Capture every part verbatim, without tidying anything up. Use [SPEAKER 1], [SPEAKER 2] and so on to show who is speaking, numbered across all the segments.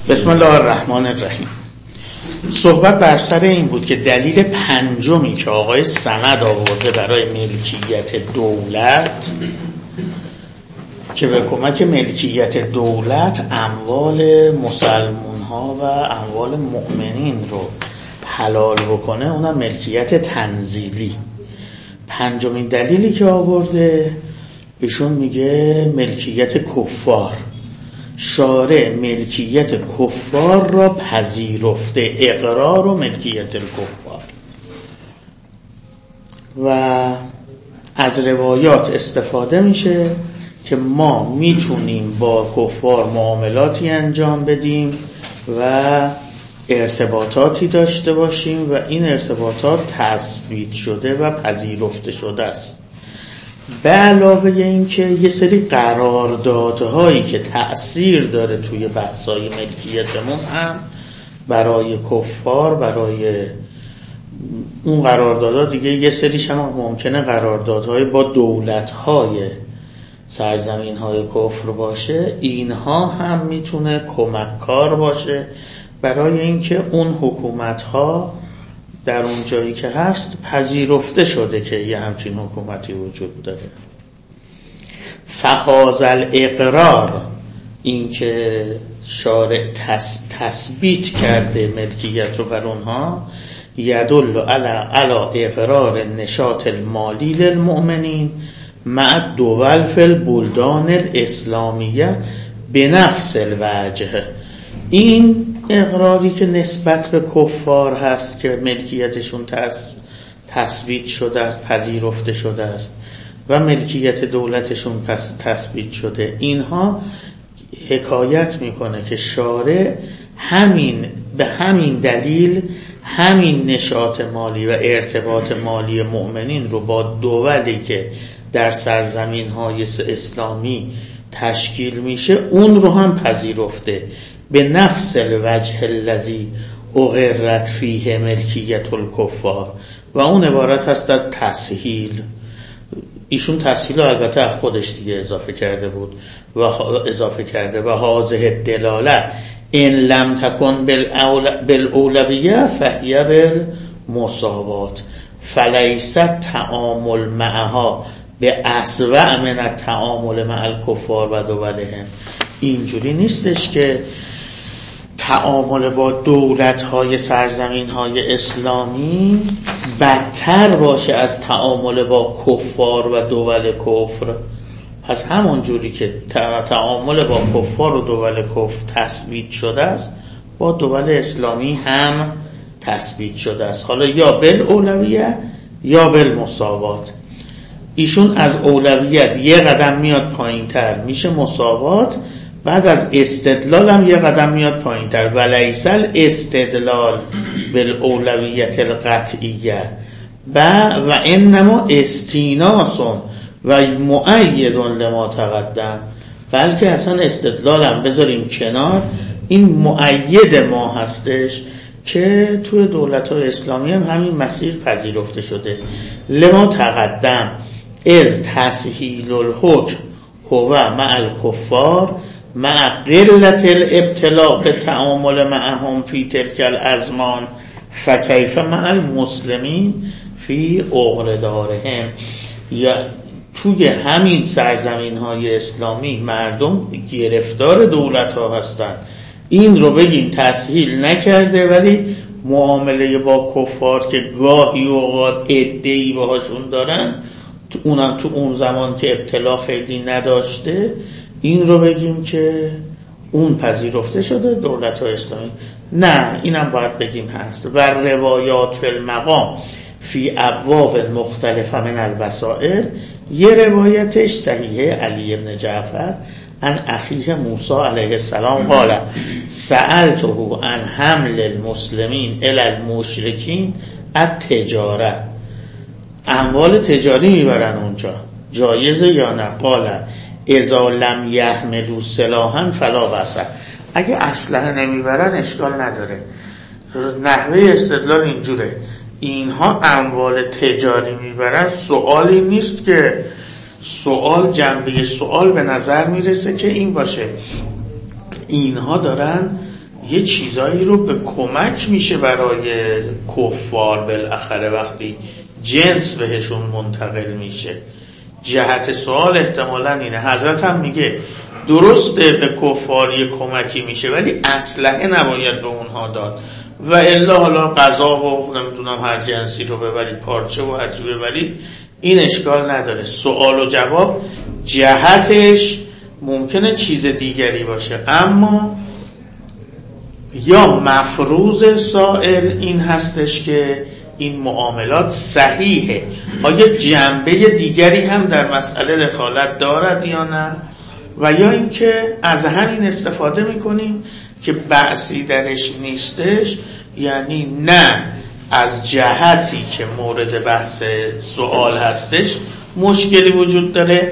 [SPEAKER 1] بسم الله الرحمن الرحیم. صحبت بر سر این بود که دلیل پنجمی که آقای صمد آورده برای ملکیت دولت که به کمک ملکیت دولت اموال مسلمون ها و اموال مؤمنین رو حلال بکنه، اونم ملکیت تنزیلی. پنجمین دلیلی که آورده ایشون میگه ملکیت کفار. شارع ملکیت کفار را پذیرفته، اقرار و ملکیت الکفار. و از روایات استفاده میشه که ما میتونیم با کفار معاملاتی انجام بدیم و ارتباطاتی داشته باشیم و این ارتباطات تثبیت شده و پذیرفته شده است. به علاوه این که یه سری قراردادهایی که تأثیر داره توی بحث‌های ملکیتمون هم برای کفار، برای اون قراردادها دیگه یه سریش هم ممکنه قراردادهای با دولت‌های سرزمین‌های کفر باشه، اینها هم میتونه کمک‌کار باشه برای اینکه اون حکومت‌ها در اون جایی که هست پذیرفته شده که یه همچین حکومتی وجود داره. فهذا الاقرار، این که شارع تثبیت کرده ملکیت رو بر اونها، یدل علی علی اقرار نشاط المالی للمؤمنین مع دول فی البلدان الاسلامیه بنفس الوجه. این اقراری که نسبت به کفار هست که ملکیتشون تثبیت شده است، پذیرفته شده است و ملکیت دولتشون پس تثبیت شده، اینها حکایت میکنه که شارع همین به همین دلیل همین نشاط مالی و ارتباط مالی مؤمنین رو با دولی که در سرزمین های اسلامی تشکیل میشه اون رو هم پذیرفته، به نفس الوجه الذی اقرت فیه ملکیت الکفار. و اون عبارت هست از تسهیل. ایشون تسهیل رو البته از خودش دیگه اضافه کرده بود و اضافه کرده و هذه دلاله ان لم تکن بالاولویه فهی بالمساوات فلیست تعامل معها به اسوأ من التعامل مع الکفار و دولهم. اینجوری نیستش که تعامل با دولت‌های سرزمین‌های اسلامی بدتر باشه از تعامل با کفار و دول کفر. پس همون جوری که تعامل با کفار و دول کفر تثبیت شده است، با دول اسلامی هم تثبیت شده است، حالا یا بالاولویه یا بالمساوات. ایشون از اولویت یه قدم میاد پایین‌تر میشه مساوات، بعد از استدلال هم یه قدم میاد پایین‌تر ولیس الاستدلال بالاولویت القطعیه و و انما استیناس و مؤید لما تقدم، بلکه اصلا استدلال هم بذاریم کنار، این مؤید ما هستش که توی دولت‌های اسلامی هم همین مسیر پذیرفته شده. لما تقدم از تسهیل الحکم هو مع الکفار مع قلت الابتلاء به تعامل معهم فی تلک الازمان فکیف مع المسلمین فی عقردارهم. یا توی همین سرزمین های اسلامی مردم گرفتار دولت ها هستن، این رو بگین تسهیل نکرده ولی معامله با کفار که گاهی اوقات عده‌ای باهاشون دارن، اونم تو اون زمان که ابتلا خیلی نداشته، این رو بگیم که اون پذیرفته شده دولت های اسلامی. نه، اینم باید بگیم هست. و روایات فی المقام فی ابواب مختلفه من البصائر، یه روایتش صحیحه علی بن جعفر عن اخیه موسی علیه السلام قال سألته عن حمل المسلمین الی المشرکین التجاره. اموال تجاری میبرن اونجا، جایزه یا نه؟ قال اذا لم یحملوا سلاحا فلا بأس. اگه اسلحه نمیبرن اشکال نداره. نحوه استدلال اینجوره، اینها اموال تجاری میبرن، سوالی نیست که سوال جنبه سوال به نظر میرسه که این باشه اینها دارن یه چیزایی رو به کمک میشه برای کفار بالاخره وقتی جنس بهشون منتقل میشه. جهت سوال احتمالاً اینه. حضرت هم میگه درسته به کفار یه کمکی میشه ولی اسلحه نباید به اونها داد و الا حالا غذا و نمیدونم هر جنسی رو ببرید، پارچه و هرچی ببرید، این اشکال نداره. سوال و جواب جهتش ممکنه چیز دیگری باشه، اما یا مفروض سائر این هستش که این معاملات صحیحه، آیا جنبه دیگری هم در مسئله دخالت دارد یا نه، و یا اینکه از همین استفاده میکنیم که بحثی درش نیستش، یعنی نه از جهتی که مورد بحث سوال هستش مشکلی وجود داره،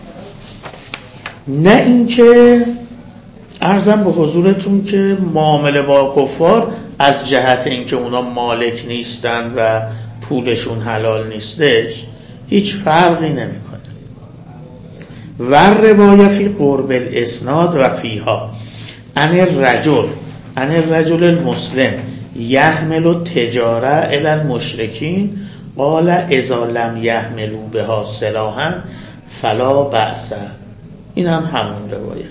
[SPEAKER 1] نه اینکه عرضم به حضورتون که معامله با کفار از جهت اینکه اونا مالک نیستن و پولشون حلال نیستش هیچ فرقی نمیکنه. و روایه فی قرب الاسناد و فیها ان الرجل ان الرجل المسلم یحمل التجاره الی المشرکین قال اذا لم یحملوا بها سلاحا فلا بأس. این هم همون روایت.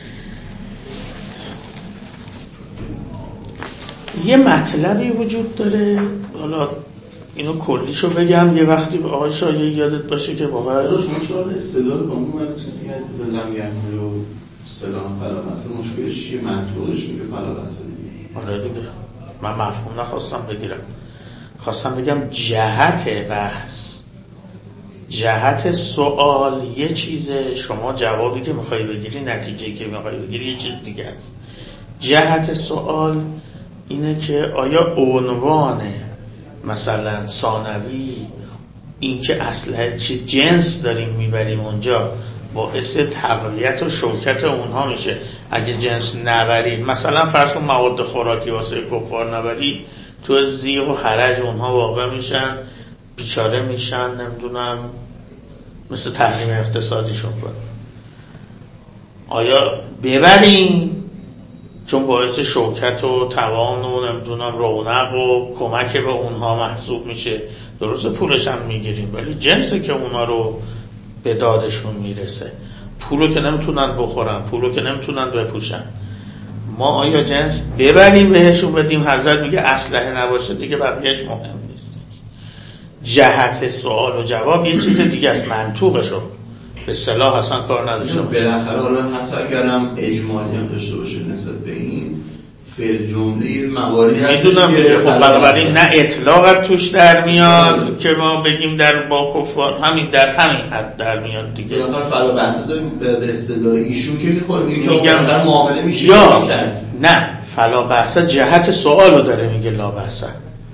[SPEAKER 1] یه مطلبی وجود داره، حالا اینو کلیشو بگم، یه وقتی آقای شایعی یادت باشه که واقعا
[SPEAKER 2] شما شما استدلال با اون چیزی که مثلا لم یحملوا سلاحا فلا بأس، مشکلش چیه؟ منطقش میگه فلا بأس دیگه.
[SPEAKER 1] آره دیگه، من مفهوم نخواستم بگیرم، خواستم بگم جهت بحث، جهت سوال یه چیزه، شما جوابی که میخوای بگیری، نتیجه‌ای که میخوای بگیری یه چیز دیگه است. جهت سوال اینه که آیا عنوان مثلا ثانوی این که اصلا چه جنس داریم میبریم اونجا باعث تقویت و شوکت اونها میشه. اگه جنس نبرید، مثلا فرض کن مواد خوراکی واسه کفار نبرید، تو زیغ و حرج اونها واقع میشن، بیچاره میشن، نمیدونم مثل تحریم اقتصادیشون کنه. آیا ببریم چون باعث شوکت و توان و نمیدونم رونق و کمک به اونها محسوب میشه، درسته پولش هم میگیریم ولی جنسی که اونها رو به دادشون میرسه، پولو که نمیتونن بخورن، پولو که نمیتونن بپوشن، ما آیا جنس ببریم بهشون بدیم؟ حضرت میگه اسلحه نباشه دیگه بقیهش مهم نیست. جهت سوال و جواب یه چیز دیگه است، منطوقشو به صلاح اصلا کار نداشته باشه.
[SPEAKER 2] بالاخره حالا حتی اگرم اجمالی هم داشته باشه نسبت به این فعل جمله مواردی هست
[SPEAKER 1] میدونم دیگه، خب بنابراین نه اطلاق توش در میاد که ما بگیم در با کفار، همین در همین حد در میاد دیگه.
[SPEAKER 2] بالاخره فلا بحث داریم به استدلال ایشون که میخوره میگه که
[SPEAKER 1] میگم
[SPEAKER 2] معامله میشه
[SPEAKER 1] یا نه فلا بحث جهت سوالو داره میگه لا بحث،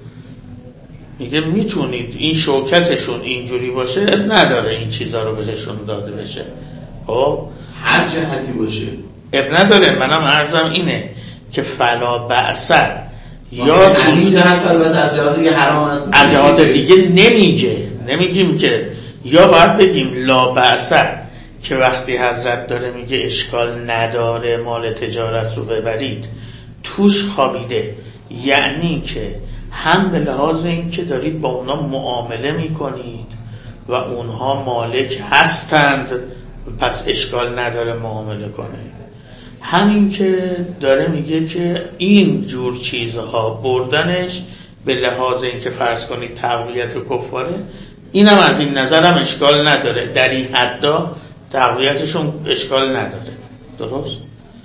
[SPEAKER 1] میگه میتونید این شوکتشون اینجوری باشه، نداره این چیزا رو بهشون داده بشه. خب
[SPEAKER 2] هر جهتی باشه
[SPEAKER 1] اب نداره. منم عرضم اینه که فلا بأس یا
[SPEAKER 2] از این جهت فلا بأس، از جهات دیگه حرام است،
[SPEAKER 1] از جهات دیگه نمیگه، نمیگیم که، یا باید بگیم لا بأس که وقتی حضرت داره میگه اشکال نداره مال تجارت رو ببرید توش خوابیده، یعنی که هم به لحاظ این که دارید با اونا معامله میکنید و اونها مالک هستند پس اشکال نداره معامله کنید، همین که داره میگه که این جور چیزها بردنش به لحاظ این که فرض کنید تقویت و کفاره، اینم از این نظرم اشکال نداره، در این حدا تقویتشون اشکال نداره، درست؟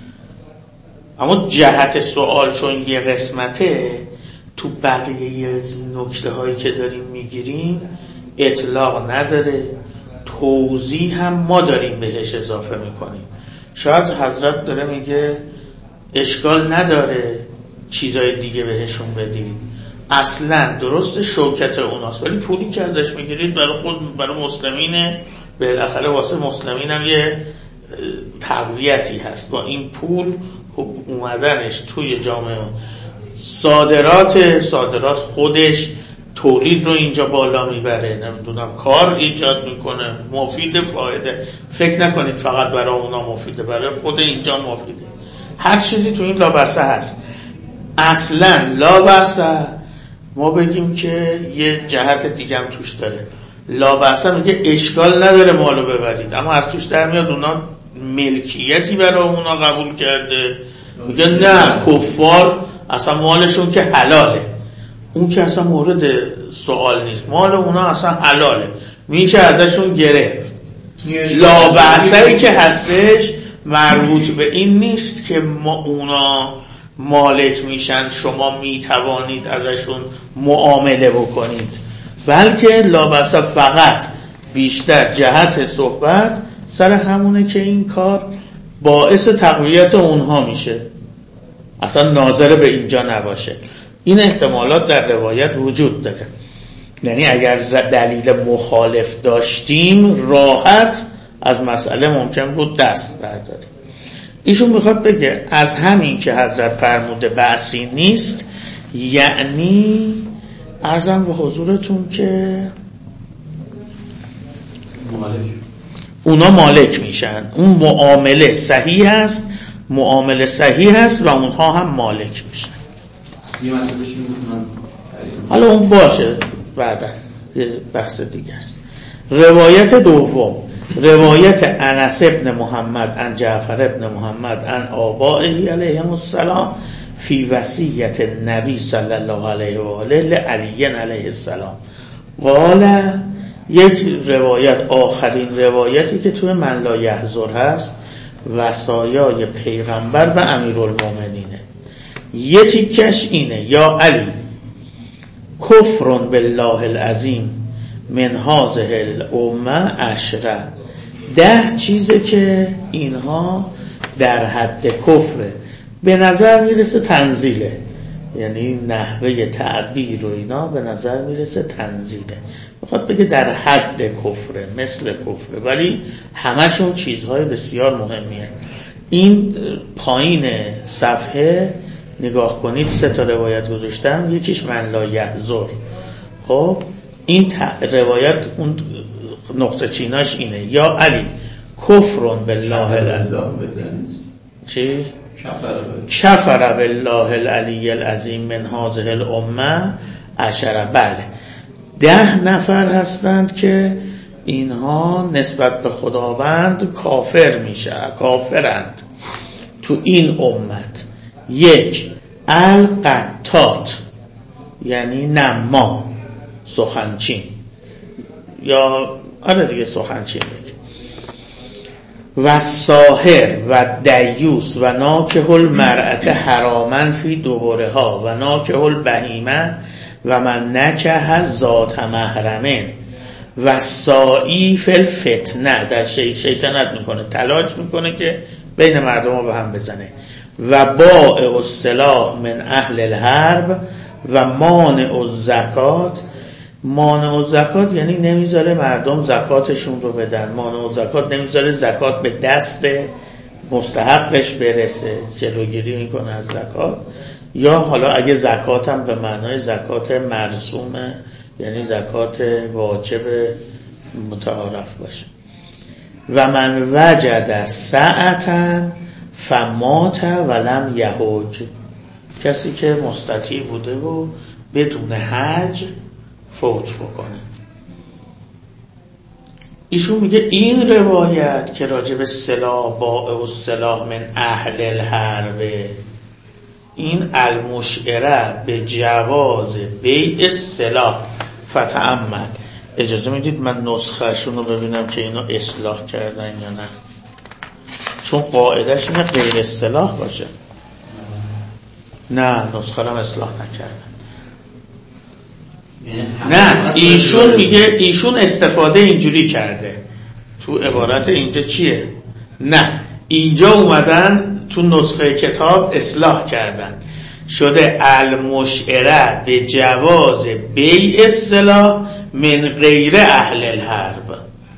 [SPEAKER 1] اما جهت سوال چون یه قسمته، تو بقیه نکته هایی که داریم میگیریم اطلاق نداره، توضیح هم ما داریم بهش اضافه میکنیم. شاید حضرت داره میگه اشکال نداره چیزای دیگه بهشون بدید، اصلا درست شوکت اوناست ولی پولی که ازش میگیرید برای خود برای مسلمینه، بالاخره واسه مسلمین هم یه تقویتی هست، با این پول اومدنش توی جامعه صادرات صادرات خودش تولید رو اینجا بالا میبره، نمیدونم کار ایجاد میکنه، مفید، فایده. فکر نکنید فقط برای اونا مفیده، برای خود اینجا مفیده. هر چیزی تو این لابسه هست. اصلا لابسه ما بگیم که یه جهت دیگه هم توش داره. لابسه میگه اشکال نداره مالو ببرید، اما از توش در میاد اونا ملکیتی برای اونا قبول کرده. میگه نه کفار اصلا مالشون که حلاله، اون که اصلا مورد سوال نیست، مال اونا اصلا حلاله، میشه ازشون گرفت. لابسه‌ای که هستش مربوط به این نیست که ما اونا مالک میشن شما میتوانید ازشون معامله بکنید، بلکه لابسه فقط بیشتر جهت صحبت سر همونه که این کار باعث تقویت اونها میشه، اصلا ناظر به اینجا نباشه. این احتمالات در روایت وجود داره، یعنی اگر دلیل مخالف داشتیم راحت از مسئله ممکن بود دست برداریم. ایشون میخواد بگه از همین که حضرت فرموده بحثی نیست، یعنی عرضم به حضورتون که
[SPEAKER 2] مالک.
[SPEAKER 1] اونا مالک میشن، اون معامله صحیح هست، معامله صحیح هست و اونها هم مالک میشن.
[SPEAKER 2] یه مطلبش میگم
[SPEAKER 1] حالا اون باشه بعدا یه بحث دیگه است. روایت دوم، روایت انس ابن محمد عن جعفر ابن محمد عن آبائه علیهم السلام فی وصیت نبی صلی الله علیه و آله لعلی علیه السلام قال، یک روایت، آخرین روایتی که توی من لا یحضر هست، وصایای پیغمبر و امیرالمومنینه. یه تیکش اینه: یا علی کفر بالله العظیم من هذه الامه عشره، ده چیزه که اینها در حد کفره. به نظر میرسه تنزیله، یعنی نحوه تعبیر و اینا به نظر میرسه تنزیله، میخواد بگه در حد کفره، مثل کفره، ولی همشون چیزهای بسیار مهمیه. این پایین صفحه نگاه کنید، سه تا روایت گذاشتم، یکیش من لا یحضر. خب این روایت اون نقطه چیناش اینه: یا علی کفر بالله العظیم چی؟ کفر بالله العلی العظیم من هذه الامه عشره. بله، ده نفر هستند که اینها نسبت به خداوند کافر میشه، کافرند تو این امت. یک، القطات یعنی نما، سخنچین، یا آره دیگه سخنچین بگیم. و ساحر و دیوس و ناکح المرأة حراما فی دبرها و ناکح البهیمه و من نکح ذات محرمه و سائی فی الفتنه، در شی شیطنت میکنه، تلاش میکنه که بین مردم ها به هم بزنه. و بائع السلاح من اهل الحرب و مانع الزکات. مانع الزکات یعنی نمیذاره مردم زکاتشون رو بدن، مانع الزکات نمیذاره زکات به دست مستحقش برسه، جلوگیری میکنه از زکات. یا حالا اگه زکات هم به معنای زکات مرسومه، یعنی زکات واجب متعارف باشه. و من وجد ساعتا فمات ولم یحج، کسی که مستطیع بوده و بدون حج فوت بکنه. ایشون میگه این روایت که راجع به سلاح بائع و سلاح من اهل الحرب، این المشعره به جواز بیع السلاح فتأمل. اجازه میدید من نسخه شون رو ببینم که اینو اصلاح کردن یا نه، چون قاعدش اینه غیر اصطلاح باشه. نه، نسخه رو اصلاح نکردن. نه، ایشون میگه ایشون استفاده اینجوری کرده تو عبارت اینجا چیه؟ نه، اینجا اومدن تو نسخه کتاب اصلاح کردن، شده المشعره به جواز بیع السلاح من غیر اهل الحرب.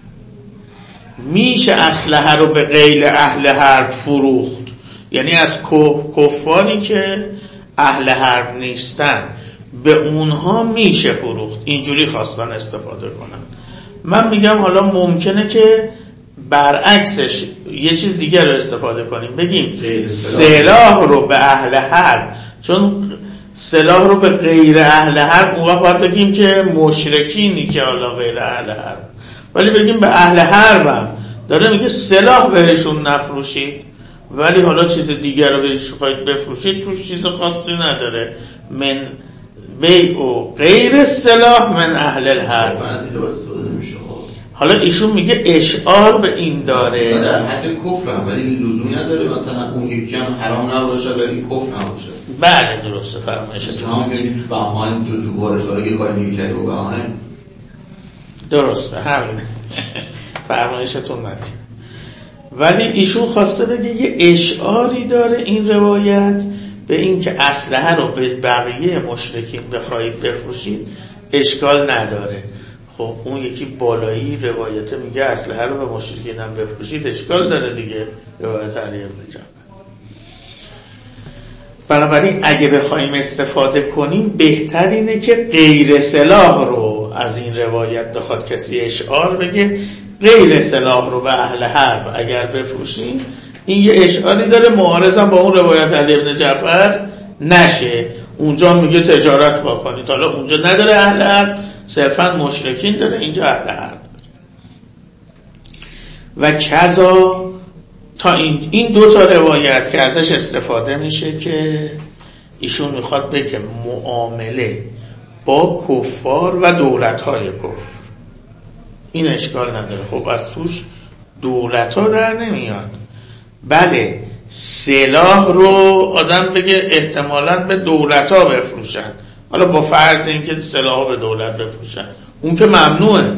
[SPEAKER 1] میشه اسلحه رو به غیر اهل حرب فروخت، یعنی از کفاری که اهل حرب نیستن به اونها میشه فروخت. اینجوری خواستن استفاده کنن. من میگم حالا ممکنه که برعکسش یه چیز دیگر رو استفاده کنیم، بگیم سلاح رو به اهل حرب، چون سلاح رو به غیر اهل حرب اون وقت باید بگیم که مشرکینی که حالا غیر اهل حرب، ولی بگیم به اهل حرب هم داره میگه سلاح بهشون نفروشید، ولی حالا چیز دیگر رو بهش خواهید بفروشید، توش چیز خاصی نداره. من بیع و غیر سلاح من اهل الحرب. حالا ایشون میگه اشعار به این داره
[SPEAKER 2] در حد کفر هم، ولی لزومی نداره مثلا اون یکی هم حرام نباشه ولی کفر نباشه.
[SPEAKER 1] بله درسته فرمایشتون.
[SPEAKER 2] همون میگید تو بهایم دو دو بارش ولی یه کاری میکردی و بهایم
[SPEAKER 1] درسته همین فرمایشتون ندید. ولی ایشون خواسته بگه یه اشعاری داره این روایت به این که اسلحه رو به بقیه مشرکین بخواهید بفروشید اشکال نداره. خب اون یکی بالایی روایت میگه اسلحه رو به مشرکین هم بفروشید اشکال داره دیگه، روایت علی بن جعفر. بنابراین اگه بخوایم استفاده کنیم بهتر اینه که غیر سلاح رو از این روایت بخواد کسی اشعار بگه، غیر سلاح رو به اهل حرب اگر بفروشیم، این یه اشعاری داره معارضم با اون روایت علی بن جعفر نشه. اونجا میگه تجارت بکنید، حالا اونجا نداره اهل حرب، صرفا مشرکین داره، اینجا اهل حرب. و کذا تا این این دو تا روایت که ازش استفاده میشه که ایشون میخواد بگه معامله با کفار و دولت‌های کفر این اشکال نداره. خب از توش دولت‌ها در نمیاد. بله سلاح رو آدم بگه احتمالاً به دولت‌ها بفروشن، حالا با فرض اینکه سلاح به دولت بفروشن اون که ممنوعه.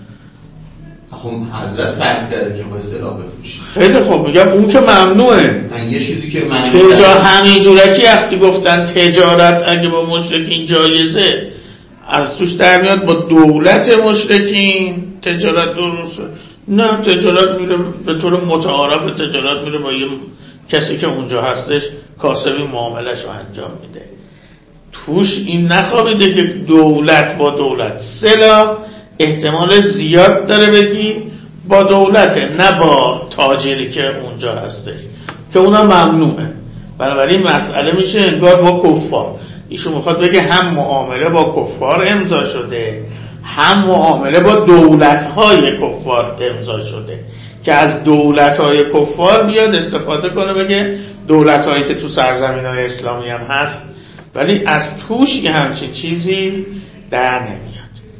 [SPEAKER 2] خب حضرت فرض کرده که ما سلاح بفروشیم.
[SPEAKER 1] خیلی خوب میگم اون که ممنوعه.
[SPEAKER 2] یه چیزی که ممنوعه
[SPEAKER 1] تجا همین جورکی وقتی گفتن تجارت اگه با مشرکین جایزه، از توش در میاد با دولت مشرکین تجارت درسته؟ نه، تجارت میره به طور متعارف، تجارت میره با یه کسی که اونجا هستش کاسبی معاملش رو انجام میده. توش این نخوابیده که دولت با دولت. سلاح احتمال زیاد داره بگی با دولته، نه با تاجری که اونجا هستش که اونا ممنوعه. بنابراین مسئله میشه انگار با کفار. ایشون میخواد بگه هم معامله با کفار امضا شده، هم معامله با دولت‌های کفار امضا شده، که از دولت‌های کفار بیاد استفاده کنه بگه دولت‌هایی که تو سرزمین‌های اسلامی هم هست، ولی از توش یه همچین چیزی در نمیاد.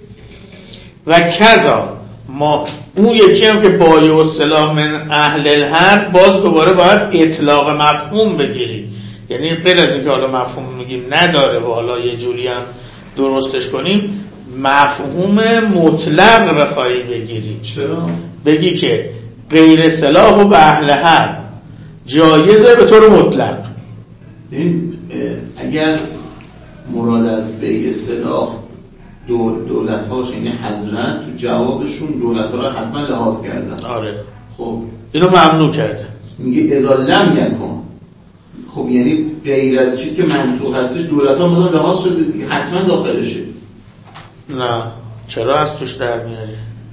[SPEAKER 1] و کذا ما اون یکی هم که بایع و سلاح من اهل الحرب، باز دوباره باید اطلاق مفهوم بگیری، یعنی غیر از اینکه حالا مفهوم میگیم نداره و حالا یه جوری هم درستش کنیم، مفهوم مطلق بخوایی بگیری.
[SPEAKER 2] چرا؟
[SPEAKER 1] بگی که غیر سلاح و به اهل حرب جایزه به طور مطلق.
[SPEAKER 2] این اگر مراد از بیع سلاح دولت ها باشه، یعنی حضرت تو جوابشون دولت ها را حتما لحاظ کردن.
[SPEAKER 1] آره
[SPEAKER 2] خب
[SPEAKER 1] اینو ممنوع کرده،
[SPEAKER 2] میگه اذا لم یکن. خب یعنی غیر از چیز که منطوق هستش دولت ها مثلا لحاظ شده دیگه، حتما داخلشه.
[SPEAKER 1] نه چرا از توش در میاری؟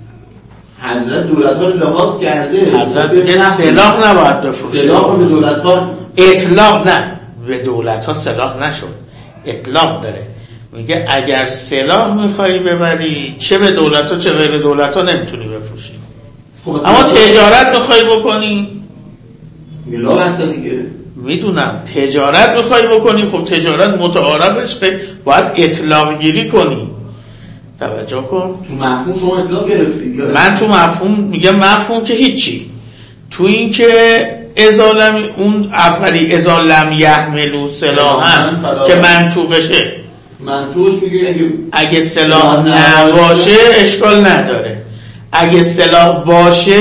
[SPEAKER 2] حضرت دولت ها رو لحاظ کرده.
[SPEAKER 1] حضرت میگه سلاح نباید بفروشه،
[SPEAKER 2] سلاح رو به دولت ها
[SPEAKER 1] اطلاق نه، به دولت ها سلاح نشد، اطلاق داره. میگه اگر سلاح میخوایی ببری چه به دولت ها چه غیر دولت ها نمیتونی بفروشی. خب اما تجارت میخوایی بکنی
[SPEAKER 2] میلا بسته دیگه.
[SPEAKER 1] میدونم تجارت میخوایی بکنی، خب تجارت متعارفش باید اطلاق گیری کنی. توجه کن،
[SPEAKER 2] تو مفهوم شما اطلاق گرفتی.
[SPEAKER 1] من تو مفهوم میگم مفهوم که هیچی، تو این که ازالم اون اولی ازالم یحملو سلاحن که منطوقشه،
[SPEAKER 2] منطوقش میگه اگه
[SPEAKER 1] اگه سلاح نباشه اشکال نداره، اگه سلاح باشه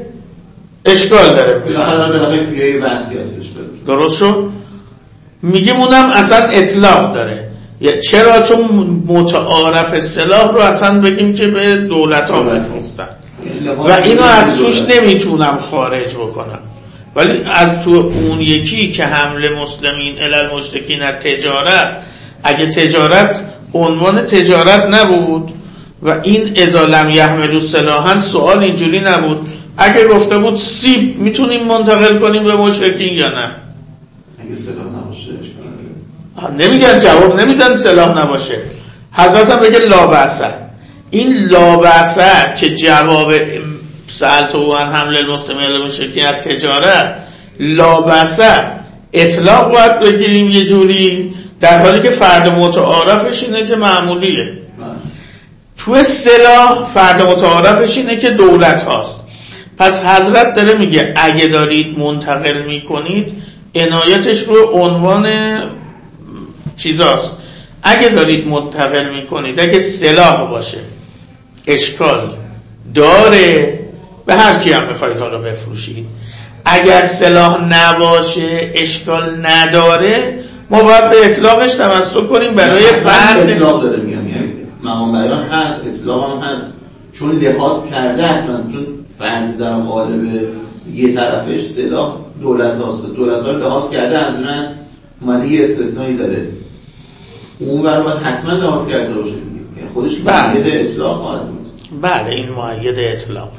[SPEAKER 1] اشکال داره.
[SPEAKER 2] بالاخره بالاخره فیه بحثی هستش.
[SPEAKER 1] درست شد؟ میگیم اونم اصلا اطلاق داره. چرا؟ چون متعارف سلاح رو اصلا بگیم که به دولت ها بفروختن و اینو از توش نمیتونم خارج بکنم. ولی از تو اون یکی که حمل مسلمین الی مشرکین تجارت، اگه تجارت عنوان تجارت نبود و این اذا لم یحملوا سلاحا، سوال اینجوری نبود اگه گفته بود سیب میتونیم منتقل کنیم به مشرکین یا نه؟
[SPEAKER 2] اگه سلاح نباشه اشکال
[SPEAKER 1] نمیگن، جواب نمیدن سلاح نباشه. حضرت هم بگه لا بأس. این لا بأس که جواب سألتو عن حمل المسلمین علی المشرکین تجارت، لا بأس اطلاق باید بگیریم یه جوری، در حالی که فرد متعارفش اینه که معمولیه. تو اصطلاح فرد متعارفش اینه که دولت هاست. پس حضرت داره میگه اگه دارید منتقل میکنید عنایتش رو عنوان چیزاست. اگه دارید منتقل میکنید، اگه سلاح باشه اشکال داره، به هر کی هم میخواید حالا بفروشید. اگر سلاح نباشه اشکال نداره، ما باید به اطلاقش تمسک کنیم برای فرد.
[SPEAKER 2] اطلاق داره میگم، یعنی مقام بیان هست، اطلاق هم هست، چون لحاظ کرده حتما، چون فرد در قالب یه طرفش سلاح دولت هاست، دولت ها لحاظ کرده، از من اومده یه استثنایی زده، اون برای باید حتما لحاظ کرده باشه، یعنی خودش مؤید اطلاق خواهد بود.
[SPEAKER 1] بله این مؤید اطلاق،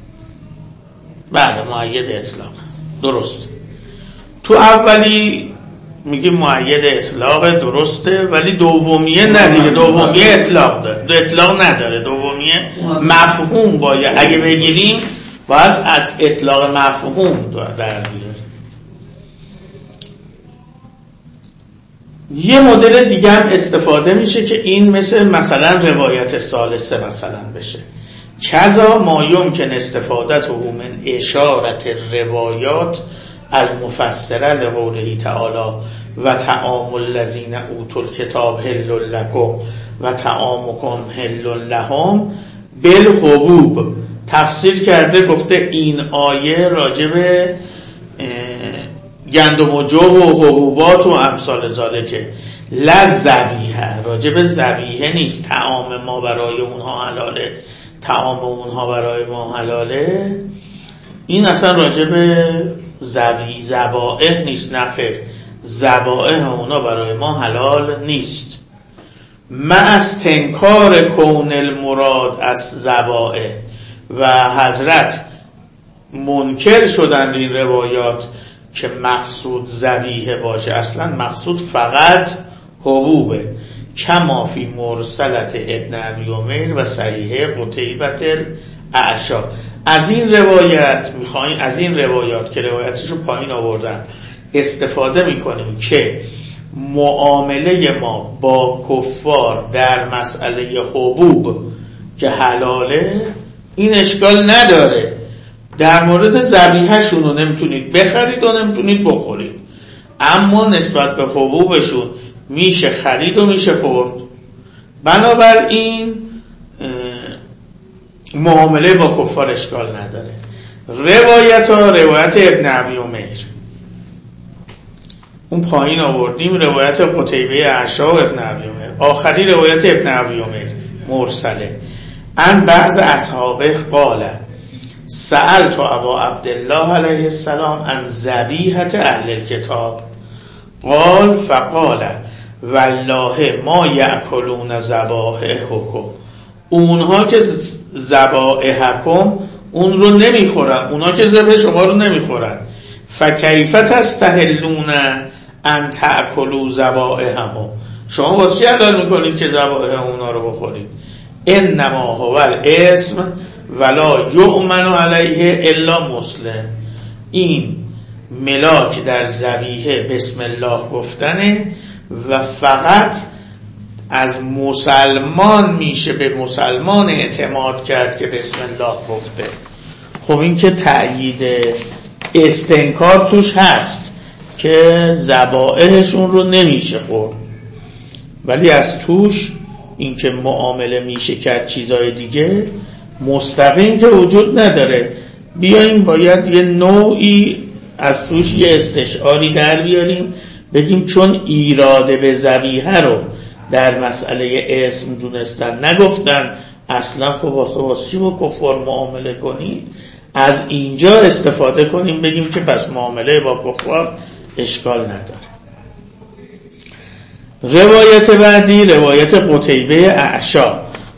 [SPEAKER 1] بله مؤید اطلاق درست. تو اولی میگیم مؤید اطلاق درسته، ولی دومیه نه دیگه، دومیه اطلاق داره، دو اطلاق نداره، دومیه مفهوم باید اگه بگیریم باید از اطلاق مفهوم در بیاریم. یه مدل دیگه هم استفاده میشه که این مثل مثلا روایت ثالثه مثلا بشه، کذا ما یمکن استفادته من اشارت روایات المفسره لقوله تعالی و طعام الذین اوتوا الکتاب حل لکم و طعامکم حل لهم بالحبوب. تفسیر کرده گفته این آیه راجع به گندم و جو و حبوبات و امثال ذالکه، لا ذبیحه، راجع به ذبیحه نیست. طعام ما برای اونها حلاله، طعام اونها برای ما حلاله. این اصلا راجع به ذبی ذبائح نیست، نخیر، ذبائح اونا برای ما حلال نیست. ما از تنکار کون المراد از ذبائح، و حضرت منکر شدن این روایات که مقصود ذبیحه باشه، اصلا مقصود فقط حبوبه. کما فی مرسلت ابن ابی عمیر و صحیح قتیبة الاعشی. از این روایت میخوایم، از این روایات که روایتشو پایین آوردن استفاده میکنیم که معامله ما با کفار در مسئله حبوب که حلاله این اشکال نداره. در مورد ذبیحه‌شون رو نمیتونید بخرید و نمیتونید بخورید، اما نسبت به حبوبشون میشه خرید و میشه خورد. بنابراین معامله با کفار اشکال نداره. روایت ها، روایت ابن ابی عمیر اون پایین آوردیم، روایت قتیبه اعشی و ابن ابی عمیر، آخری روایت ابن ابی عمیر مرسله. ان بعض اصحابه قال سألت ابا عبدالله علیه السلام عن ذبیحة اهل الكتاب قال فقال والله ما یأکلون ذبائحکم. اونها که ذبائحکم اون رو نمیخورن، اونها که ذبح شما رو نمیخورن. فکیف تستحلون ان تأکلوا ذبائحهم، شما واسه چی حلال میکنید که ذبائح اونا رو بخورید؟ انما هو الاسم ولا یؤمن علیه الا مسلم. این ملاک در ذبیحه بسم الله گفتنه و فقط از مسلمان میشه به مسلمان اعتماد کرد که بسم الله گفته. خب این که تأیید استنکار توش هست که ذبائحشون رو نمیشه خورد، ولی از توش این که معامله میشه کرد چیزای دیگه مستقیم که وجود نداره. بیاییم باید یه نوعی از توش یه استشعاری در بیاریم، بگیم چون ایراده به ذبیحه رو در مسئله اسم دونستن نگفتن، اصلا خب واسه چی با کفار معامله کنید؟ از اینجا استفاده کنیم بگیم که پس معامله با کفار اشکال نداره. روایت بعدی روایت قتیبه اعشی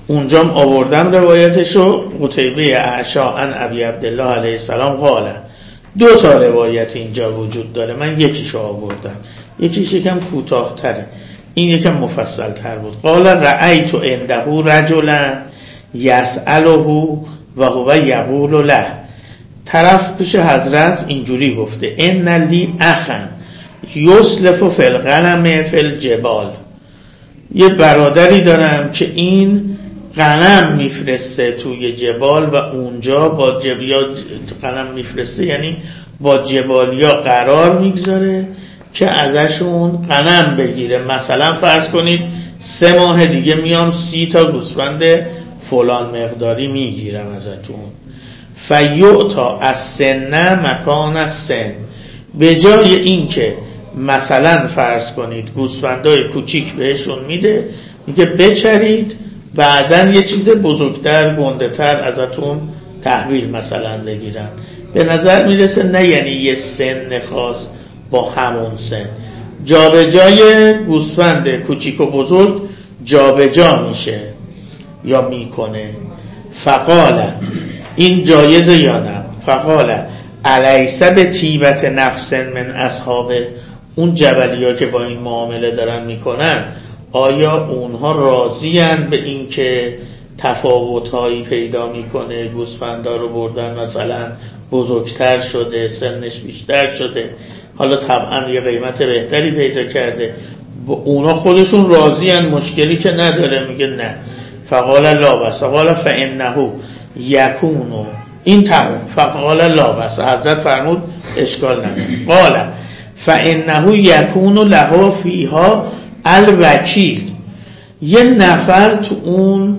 [SPEAKER 1] اونجام آوردم روایتشو. قتیبه اعشا عن ابی عبدالله علیه السلام قاله. دو تا روایت اینجا وجود داره، من یکیشو آوردم، یکیش یکم کوتاه تره، این یکم مفصل تر بود. قال رأیت عنده رجلا یسأله و هو یقول له. طرف پیش حضرت اینجوری گفته ان لی اخن یسلف فی الغنم فی الجبال. یه برادری دارم که این غنم میفرسته توی جبال و اونجا با جب... یا غنم میفرسته یعنی با جبالیا قرار میگذاره که ازشون غنم بگیره. مثلا فرض کنید سه ماه دیگه میام سی تا گوسفند فلان مقداری میگیرم ازتون. فیعطا السن مکان السن. به جای این که مثلا فرض کنید گوسفندای کوچیک بهشون میده، میگه بچرید بعدن یه چیز بزرگتر گنده تر ازتون تحویل مثلا بگیرن. به نظر میرسه نه یعنی یه سن خاص با همون سن، جا به جای گوسفند کوچیک و بزرگ جا به جا میشه یا میکنه. فقال این جایزه یا نه؟ فقال الیس به طیبت نفس من اصحابه. اون جبلیا که با این معامله دارن میکنن آیا اونها راضین به این که تفاوت‌هایی پیدا میکنه؟ گوسفندا رو بردن مثلا بزرگتر شده، سنش بیشتر شده، حالا طبعا یه قیمت بهتری پیدا کرده، اونا خودشون راضین، مشکلی که نداره؟ میگه نه. فقال لا بس. قال فانه یکونو. این تمام. فقال لا بس. حضرت فرمود اشکال نداره. قال فانه یکون له فیها الوکیل. یه نفر تو اون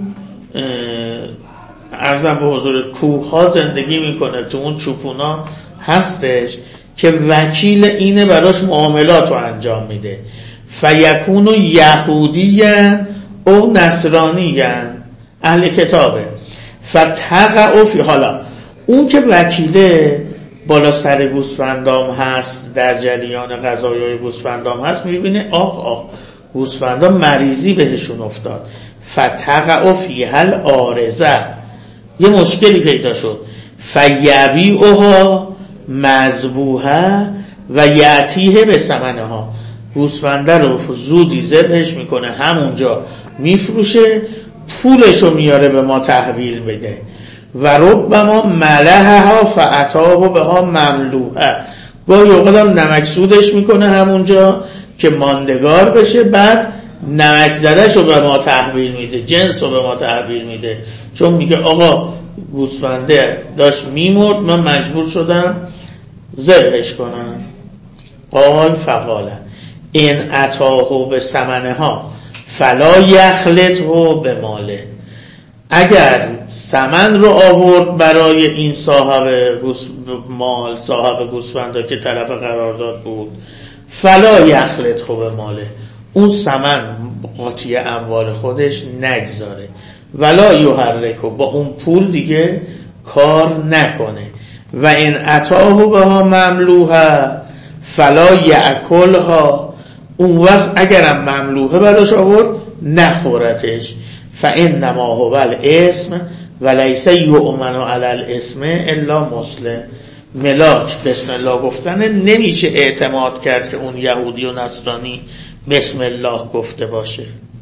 [SPEAKER 1] عرضم به حضور کوه ها زندگی میکنه، تو اون چوپونا هستش که وکیل اینه براش معاملات رو انجام میده. فیکون یهودیان او نصرانیان، اهل کتابه. فتقع فی. حالا اون که وکیله بالا سر گوسفندام هست، در جریان قضایای گوسفندام هست، میبینه آخ آخ گوسفندا مریضی بهشون افتاد. فتقع فیها العارضه. یه مشکلی پیدا شد. فیبیعها مذبوحه و یعطیه به ثمنها. گوسفنده رو زودی ذبحش میکنه، همونجا میفروشه، پولشو میاره به ما تحویل بده. و ربما ملحها فعطاه بها مملوحه. گاهی اوقات هم نمک سودش میکنه همونجا که ماندگار بشه، بعد نمک زدهشو به ما تحویل میده، جنس رو به ما تحویل میده، چون میگه آقا گوسفنده داشت میمرد، من مجبور شدم ذبحش کنم. قال فقال ان اتاه به ثمنها فلا یخلطه به ماله. اگر ثمن رو آورد برای این صاحب گوس مال، صاحب گوسفندا که طرف قرارداد بود، فلا یخلطه به ماله، اون ثمن قاطی اموال خودش نگذاره. ولا یحرکه، با اون پول دیگه کار نکنه. و ان اتاه بها مملوحه فلا یاکلها، اون وقت اگرم مملوحه براش آورد نخورتش. فانما هو الاسم ولیس یؤمن علی الاسم الا مسلم. ملاک بسم الله گفتن نمیشه اعتماد کرد که اون یهودی و نصرانی بسم الله گفته باشه.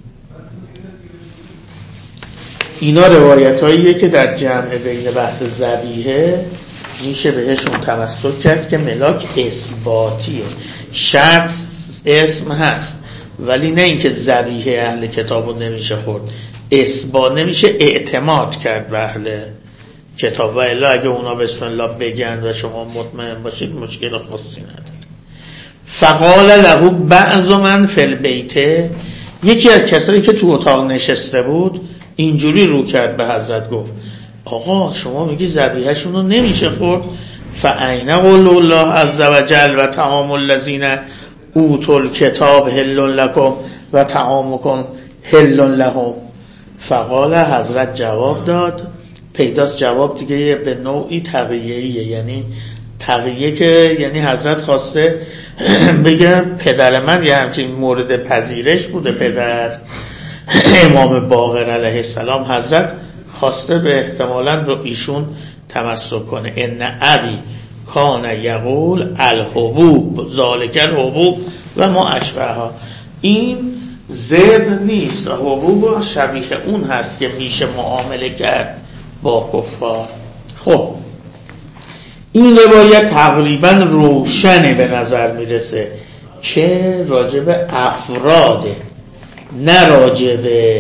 [SPEAKER 1] اینا روایت هاییه که در جمع بین بحث ذبیحه میشه بهشون تمسک کرد که ملاک اثباتیه. شرط اسم هست ولی نه اینکه ذبیحه اهل کتابو نمیشه خورد، اثبات نمیشه اعتماد کرد به اهل کتاب. و الا اگه اونا بسم الله بگن و شما مطمئن باشید مشکل خاصی نداره. فقال له بعض من فی البیت، یکی از کسایی که تو اتاق نشسته بود اینجوری رو کرد به حضرت، گفت آقا شما میگی ذبیحه‌شون رو نمیشه خورد؟ فاین قول الله عز وجل و طعام الذین اوتوا الکتاب حل لکم و طعامکم حل لهم. فقال، حضرت جواب داد، پیداست جواب دیگه به نوعی تقییه‌ایه، یعنی تقییه که یعنی حضرت خواسته بگه پدر من یه همچین مورد پذیرش بوده، پدر امام باقر علیه السلام حضرت خواسته به احتمالاً رو ایشون تمسک کنه. ان ابی کان یقول الحبوب ذالک الحبوب و ما اشبهها. این زبر نیست و حبوب شبیه اون هست که میشه معامله کرد با کفار. خب این روایت تقریبا روشنه به نظر میرسه که راجب افراده نه راجب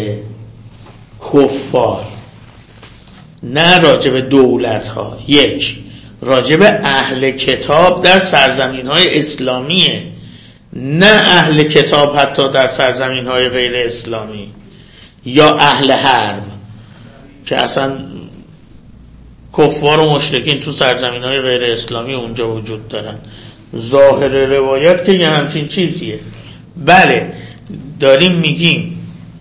[SPEAKER 1] کفار، نه راجب دولت ها. یک، راجب اهل کتاب در سرزمین های اسلامیه، نه اهل کتاب حتی در سرزمین های غیر اسلامی یا اهل حرب که اصلا کفار و مشرکین تو سرزمین های غیر اسلامی اونجا وجود دارن. ظاهر روایت که یه همچین چیزیه. بله داریم میگیم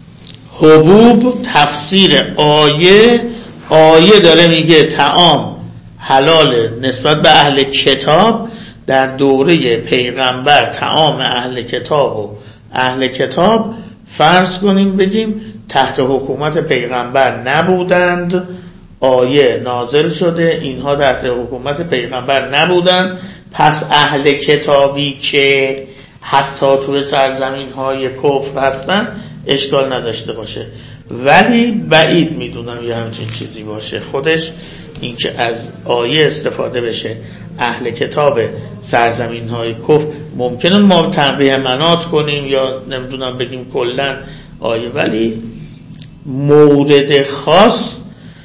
[SPEAKER 1] حبوب تفسیر آیه، آیه داره میگه طعام حلال نسبت به اهل کتاب. در دوره پیغمبر طعام اهل کتاب و اهل کتاب فرض کنیم بگیم تحت حکومت پیغمبر نبودند، آیه نازل شده اینها تحت حکومت پیغمبر نبودند، پس اهل کتابی که حتی توی سرزمین های کفر هستن اشکال نداشته باشه. ولی بعید میدونم یه همچین چیزی باشه. خودش این که از آیه استفاده بشه اهل کتاب سرزمین های کفر، ممکنه ما تنقیه منات کنیم یا نمیدونم بگیم کلن آیه، ولی مورد خاص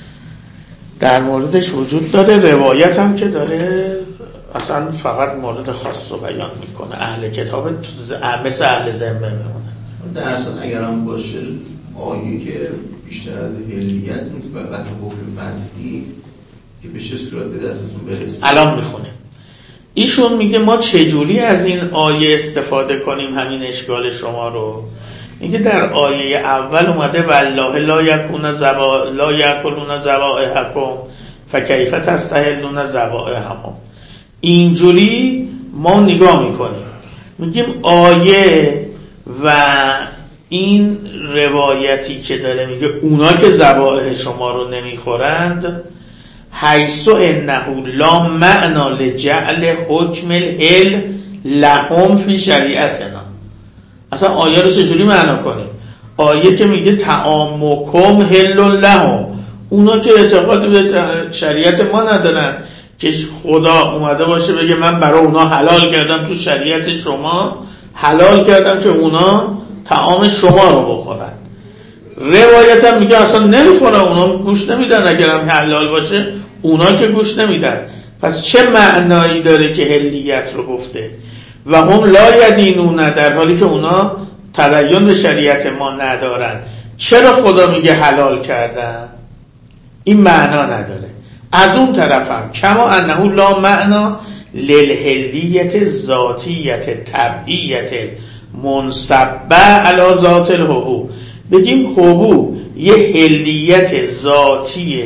[SPEAKER 1] در موردش وجود داره. روایت هم که داره اصلا فقط مورد خاص رو بیان میکنه. اهل کتاب مثل اهل ذمه میمونه.
[SPEAKER 2] در اصلا اگر هم باشه آیه که بیشتر از هلیت نیست و بس حکم وضعی که به چه صورت به دستتون برسه
[SPEAKER 1] الان میخونه. ایشون میگه ما چجوری از این آیه استفاده کنیم همین اشکال شما رو. میگه در آیه اول اومده والله لا یکون زبا لا یاکلون ذبائحکم فکیف تستحلون ذبائحهم. اینجوری ما نگاه میکنیم، میگیم آیه و این روایتی که داره میگه اونا که ذبائح شما رو نمیخورند، حیث انه لا معنا لجعل حکم الحل لهم فی شریعتنا. اصلا آیه رو چجوری معنا کنیم؟ آیه که میگه طعامکم حل لهم، اونا که اعتقاد به شریعت ما ندارن که خدا اومده باشه بگه من برای اونا حلال کردم تو شریعت شما حلال کردم که اونا طعام شما رو بخورن. روایت هم میگه اصلا نمیخورن، اونا گوش نمیدن. اگرم حلال باشه اونا که گوش نمیدن. پس چه معنایی داره که حلیت رو گفته و هم لا یدینون، در حالی که اونا تدین به شریعت ما ندارن؟ چرا خدا میگه حلال کردن؟ این معنا نداره. از اون طرفم کما انه لا معنا للحلیت ذاتیت طبعیت منصبه علی ذات الحبوب. بگیم حبوب یه حلیت ذاتی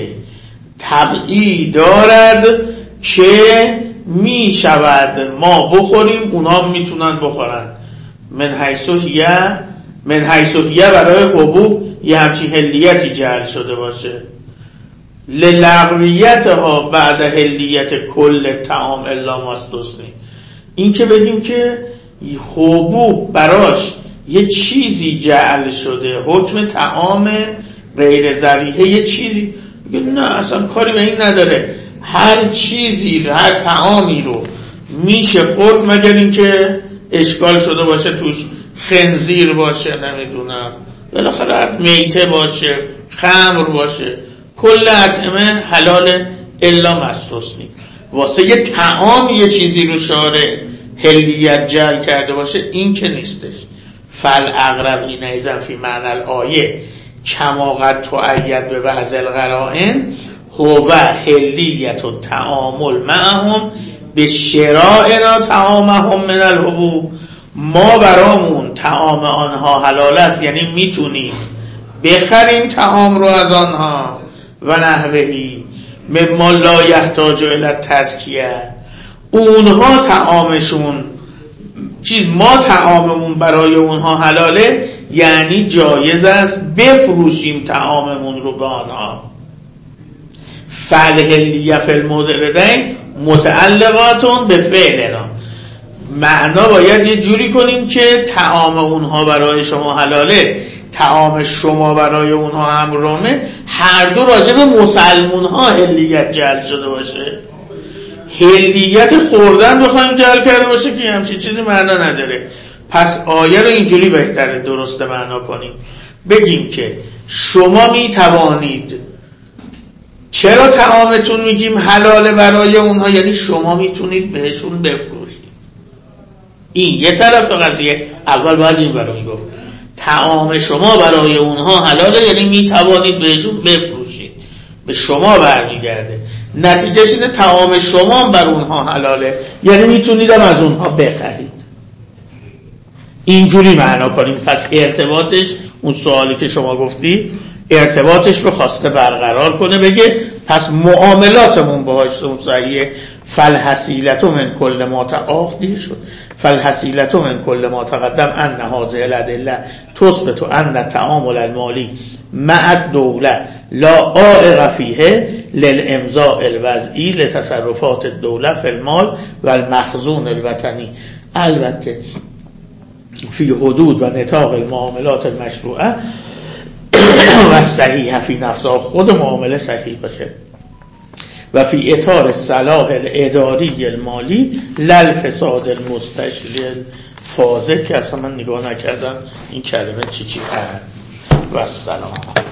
[SPEAKER 1] طبعی دارد که می شود ما بخوریم اونا میتونن بخورن. من حیثیه من حیثیه برای حبوب یه همچین حلیتی جعل شده باشه. للغویت ها بعد حلیت کل طعام الا ماستثنی. این که بگیم که حبوب براش یه چیزی جعل شده، حکم طعام غیر ذبیحه یه چیزی، نه اصلا کاری به این نداره. هر چیزی هر طعامی رو میشه خورد مگر این که اشکال شده باشه توش، خنزیر باشه، نمیدونم بالاخره هر میته باشه، خمر باشه، کل اطعمه حلال الا مستثنی. واسه یه طعام یه چیزی رو شارع حلیت جعل کرده باشه این که نیستش. فل اقرب این ایزن فی معنی الآیه کما قد تؤید به بعض القرائن هو حلیت و تعامل معهم به شرائنا طعامهم من الحبوب. ما برامون طعام آنها حلال است، یعنی میتونیم بخریم طعام رو از آنها و نحوهی مما لا یحتاج الی تزکیه. اونها طعامشون چیز، ما طعاممون برای اونها حلاله، یعنی جایز است بفروشیم طعاممون رو به آنها. فالحلیه فی الموردین متعلقاتون به فعلنا، معنا باید یه جوری کنیم که طعام اونها برای شما حلاله، طعام شما برای اونها حرامه، هر دو راجع به مسلمون ها حلیت جعل شده باشه. حلیت خوردن بخوایم جعل کرده باشه که همچین چیزی معنا نداره. پس آیه رو اینجوری بهتره درست معنا کنیم، بگیم که شما می توانید، چرا طعامتون میگیم حلاله برای اونها؟ یعنی شما میتونید بهشون بفروشید. این یه طرف قضیه. اول باید این برای گفت طعام شما برای اونها حلاله، یعنی میتوانید بهشون بفروشید، به شما برمیگرده. نتیجهش اینه طعام شما بر اونها حلاله، یعنی میتونید هم از اونها بخرید. اینجوری معنا کنیم. پس ارتباطش، اون سوالی که شما گفتی، ارتباطش رو خواسته برقرار کنه، بگه پس معاملاتمون باهاش صحیحه. فالحصیلة من کل ما تآخ دیر شد فالحصیلة من کل ما تقدم ان هذه الادله تثبت ان التعامل المالی مع الدوله لا عائق فیه للامضاء الوضعی لتصرفات الدوله فی المال و المخزون الوطنی، البته فی حدود و نطاق المعاملات المشروعه و صحیح فی نفسها، خود معامله صحیح باشه، و فی اطار صلاح الاداری المالی للفساد المستشری الفاضح، که اصلا من نگاه نکردم این کلمه چی چی هست. و السلام.